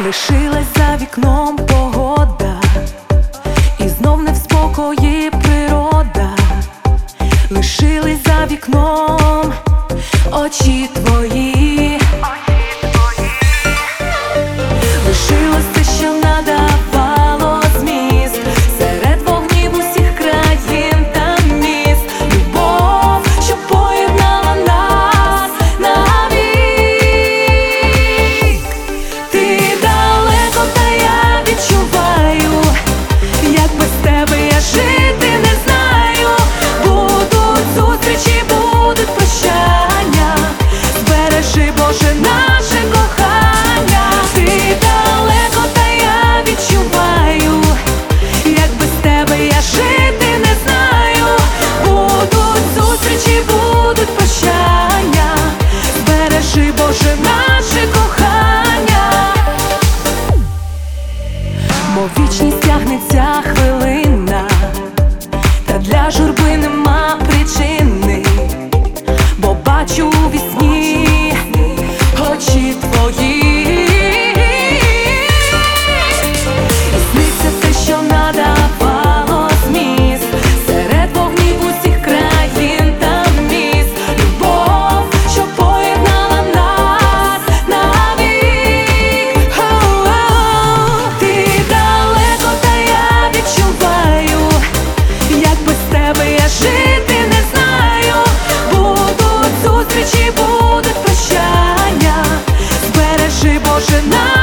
Лишилась за вікном погода, і знов не в спокої природа. Лишились за вікном очі твої. Лишилось те, що надавало зміст серед вогнів усіх країн та міст. Любов, що поєднала нас навік. Ти далеко, та я відчуваю, як без тебе я жити не знаю. Будуть зустрічі, будуть прощання, збережи, Боже, наше кохання. Ти далеко, та я відчуваю, як без тебе я жити не знаю. Будуть зустрічі, будуть прощання, збережи, Боже, наше кохання. Мов вічність тягнеться хвилина, та для журби нема причини, бо бачу у вісні очі твої. І сниться те, що надавало зміст серед вогнів усіх країн та міст. Любов, що поєднала нас навік. Ти далеко, та я відчуваю, як без тебе я жити не знаю. Будуть зустрічі, будуть прощання, збережи, Боже, нас.